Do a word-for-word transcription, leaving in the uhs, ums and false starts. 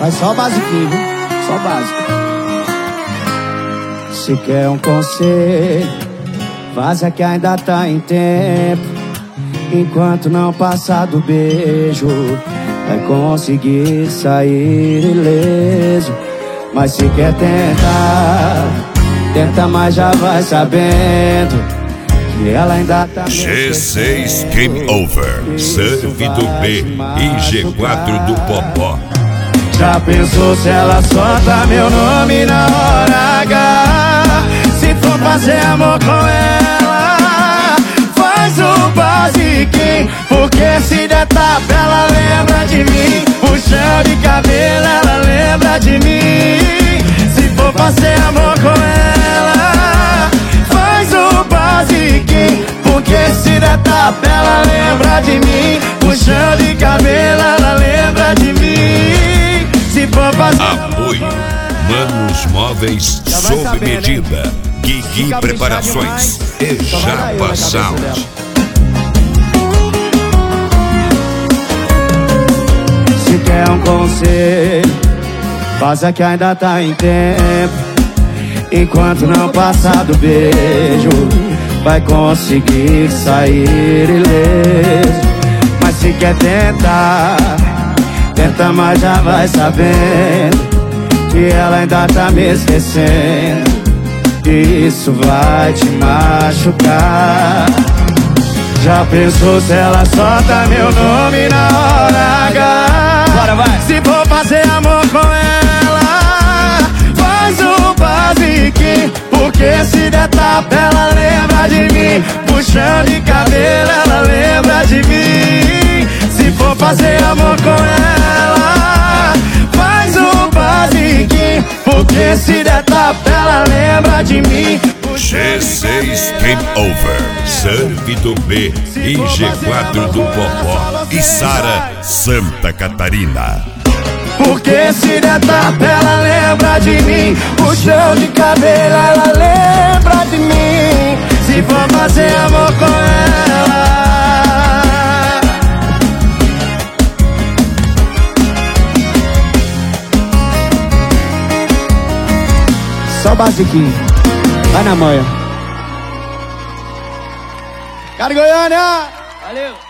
Faz só o basiquinho, viu? Só o básico. Se quer um conselho, vaza que ainda tá em tempo. Enquanto não passar do beijo, vai conseguir sair ileso. Mas se quer tentar, tenta, mas já vai sabendo que ela ainda tá. G seis Game Over, Serve do B e G quatro do Popó. Já pensou se ela solta meu nome na hora H? Se for fazer amor com ela, faz o basiquinho, porque se der tapa ela lembra de mim. Puxão de cabelo ela lembra de mim. Se for fazer amor com ela, faz o basiquinho, porque se der tapa ela lembra de mim. Puxão de cabelo ela lembra de mim. Se for fazer apoio Manos Móveis sob medida, Guigui Preparações e Japa Sound. Se quer um conselho, faça que ainda tá em tempo. Enquanto não passar do beijo, vai conseguir sair ileso. Mas se quer tentar, tenta, mas já vai sabendo que ela ainda tá me esquecendo. E isso vai te machucar. Já pensou se ela solta meu nome na hora H? Bora, vai. Se for fazer amor com ela, faz o basiquinho, porque se der tapa ela lembra de mim. Puxão de cabelo ela lembra de mim. Se for fazer amor com ela, faz o basiquinho, porque se der tapa ela lembra de mim. G seis Game Over, Serve do B e G quatro do Popó e Sara, Santa Catarina. Porque se der tapa ela lembra de mim. Puxão de cabelo ela lembra de mim. Se for fazer amor com ela, só o basiquinho, vai na manha. Cara Goiânia! Valeu!